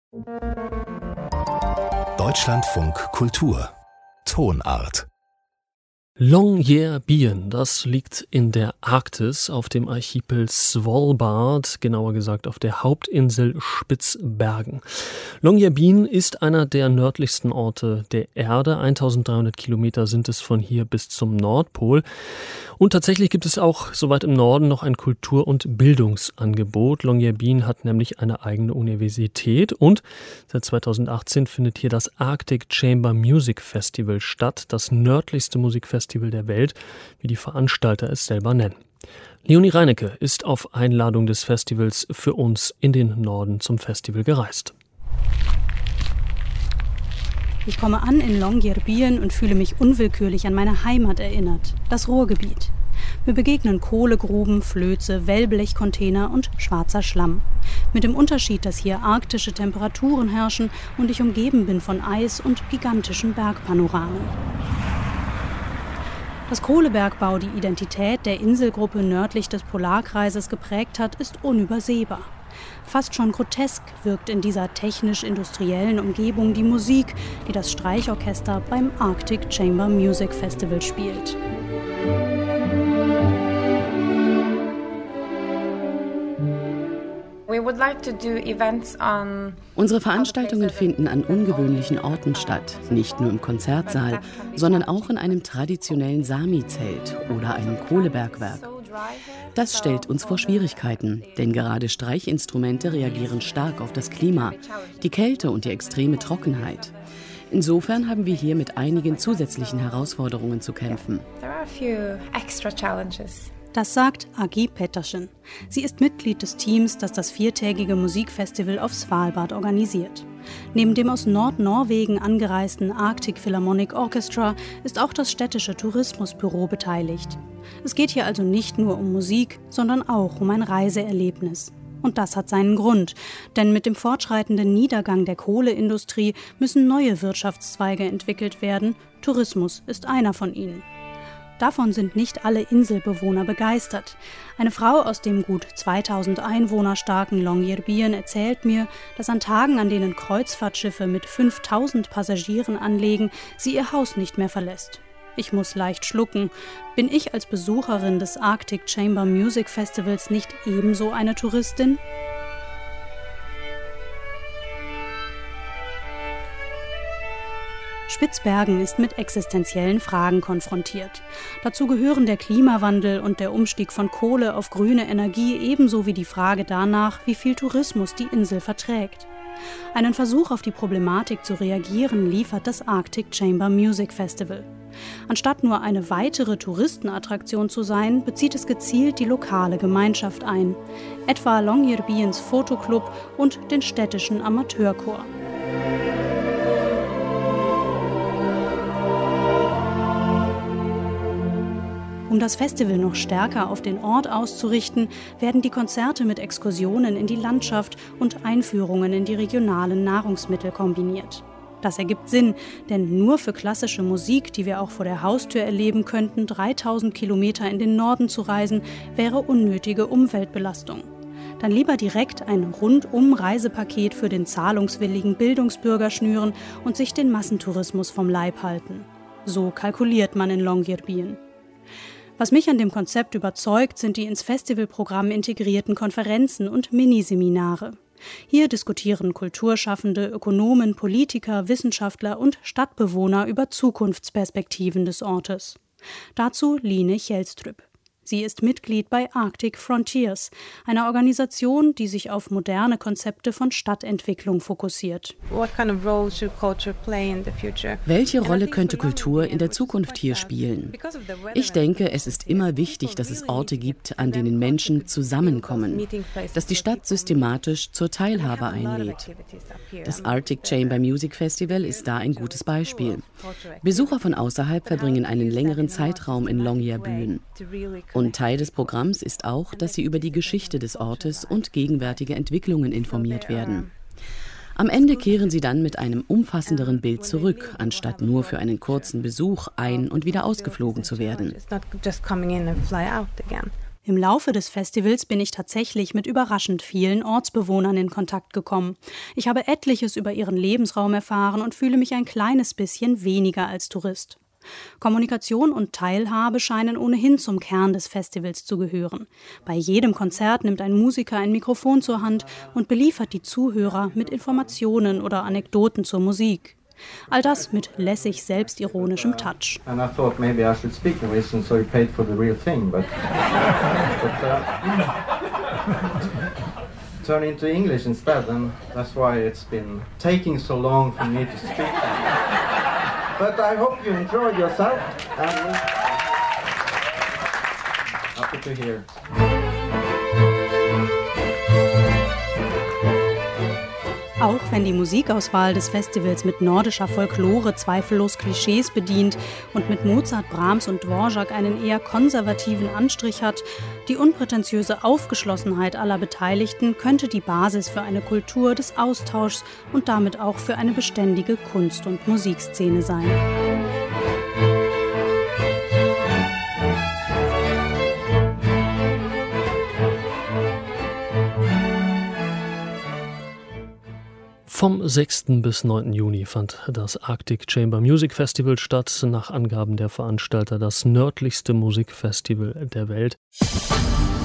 Deutschlandfunk Kultur Tonart. Longyearbyen, das liegt in der Arktis auf dem Archipel Svalbard, genauer gesagt auf der Hauptinsel Spitzbergen. Longyearbyen ist einer der nördlichsten Orte der Erde. 1300 Kilometer sind es von hier bis zum Nordpol. Und tatsächlich gibt es auch so weit im Norden noch ein Kultur- und Bildungsangebot. Longyearbyen hat nämlich eine eigene Universität und seit 2018 findet hier das Arctic Chamber Music Festival statt, das nördlichste Musikfestival der Welt, wie die Veranstalter es selber nennen. Leonie Reinecke ist auf Einladung des Festivals für uns in den Norden zum Festival gereist. Ich komme an in Longyearbyen und fühle mich unwillkürlich an meine Heimat erinnert, das Ruhrgebiet. Mir begegnen Kohlegruben, Flöze, Wellblechcontainer und schwarzer Schlamm. Mit dem Unterschied, dass hier arktische Temperaturen herrschen und ich umgeben bin von Eis und gigantischen Bergpanoramen. Dass Kohlebergbau die Identität der Inselgruppe nördlich des Polarkreises geprägt hat, ist unübersehbar. Fast schon grotesk wirkt in dieser technisch-industriellen Umgebung die Musik, die das Streichorchester beim Arctic Chamber Music Festival spielt. Unsere Veranstaltungen finden an ungewöhnlichen Orten statt, nicht nur im Konzertsaal, sondern auch in einem traditionellen Sami-Zelt oder einem Kohlebergwerk. Das stellt uns vor Schwierigkeiten, denn gerade Streichinstrumente reagieren stark auf das Klima, die Kälte und die extreme Trockenheit. Insofern haben wir hier mit einigen zusätzlichen Herausforderungen zu kämpfen. Das sagt Agi Pettersen. Sie ist Mitglied des Teams, das das viertägige Musikfestival auf Svalbard organisiert. Neben dem aus Nordnorwegen angereisten Arctic Philharmonic Orchestra ist auch das städtische Tourismusbüro beteiligt. Es geht hier also nicht nur um Musik, sondern auch um ein Reiseerlebnis. Und das hat seinen Grund, denn mit dem fortschreitenden Niedergang der Kohleindustrie müssen neue Wirtschaftszweige entwickelt werden. Tourismus ist einer von ihnen. Davon sind nicht alle Inselbewohner begeistert. Eine Frau aus dem gut 2000 Einwohner starken Longyearbyen erzählt mir, dass an Tagen, an denen Kreuzfahrtschiffe mit 5000 Passagieren anlegen, sie ihr Haus nicht mehr verlässt. Ich muss leicht schlucken. Bin ich als Besucherin des Arctic Chamber Music Festivals nicht ebenso eine Touristin? Spitzbergen ist mit existenziellen Fragen konfrontiert. Dazu gehören der Klimawandel und der Umstieg von Kohle auf grüne Energie ebenso wie die Frage danach, wie viel Tourismus die Insel verträgt. Einen Versuch auf die Problematik zu reagieren liefert das Arctic Chamber Music Festival. Anstatt nur eine weitere Touristenattraktion zu sein, bezieht es gezielt die lokale Gemeinschaft ein, etwa Longyearbyens Fotoclub und den städtischen Amateurchor. Um das Festival noch stärker auf den Ort auszurichten, werden die Konzerte mit Exkursionen in die Landschaft und Einführungen in die regionalen Nahrungsmittel kombiniert. Das ergibt Sinn, denn nur für klassische Musik, die wir auch vor der Haustür erleben könnten, 3000 Kilometer in den Norden zu reisen, wäre unnötige Umweltbelastung. Dann lieber direkt ein Rundum-Reisepaket für den zahlungswilligen Bildungsbürger schnüren und sich den Massentourismus vom Leib halten. So kalkuliert man in Longyearbyen. Was mich an dem Konzept überzeugt, sind die ins Festivalprogramm integrierten Konferenzen und Miniseminare. Hier diskutieren Kulturschaffende, Ökonomen, Politiker, Wissenschaftler und Stadtbewohner über Zukunftsperspektiven des Ortes. Dazu Line Kjellstrup. Sie ist Mitglied bei Arctic Frontiers, einer Organisation, die sich auf moderne Konzepte von Stadtentwicklung fokussiert. Welche Rolle könnte Kultur in der Zukunft hier spielen? Ich denke, es ist immer wichtig, dass es Orte gibt, an denen Menschen zusammenkommen, dass die Stadt systematisch zur Teilhabe einlädt. Das Arctic Chamber Music Festival ist da ein gutes Beispiel. Besucher von außerhalb verbringen einen längeren Zeitraum in Longyearbyen. Und Teil des Programms ist auch, dass sie über die Geschichte des Ortes und gegenwärtige Entwicklungen informiert werden. Am Ende kehren sie dann mit einem umfassenderen Bild zurück, anstatt nur für einen kurzen Besuch ein- und wieder ausgeflogen zu werden. Im Laufe des Festivals bin ich tatsächlich mit überraschend vielen Ortsbewohnern in Kontakt gekommen. Ich habe etliches über ihren Lebensraum erfahren und fühle mich ein kleines bisschen weniger als Tourist. Kommunikation und Teilhabe scheinen ohnehin zum Kern des Festivals zu gehören. Bei jedem Konzert nimmt ein Musiker ein Mikrofon zur Hand und beliefert die Zuhörer mit Informationen oder Anekdoten zur Musik. All das mit lässig selbstironischem Touch. And I thought maybe I should speak Norwegian so you paid for the real thing, but turn into English instead, and that's why it's been taking so long for me to speak. But I hope you enjoyed yourself, and happy to hear. Auch wenn die Musikauswahl des Festivals mit nordischer Folklore zweifellos Klischees bedient und mit Mozart, Brahms und Dvorak einen eher konservativen Anstrich hat, die unprätentiöse Aufgeschlossenheit aller Beteiligten könnte die Basis für eine Kultur des Austauschs und damit auch für eine beständige Kunst- und Musikszene sein. Vom 6. bis 9. Juni fand das Arctic Chamber Music Festival statt, nach Angaben der Veranstalter das nördlichste Musikfestival der Welt.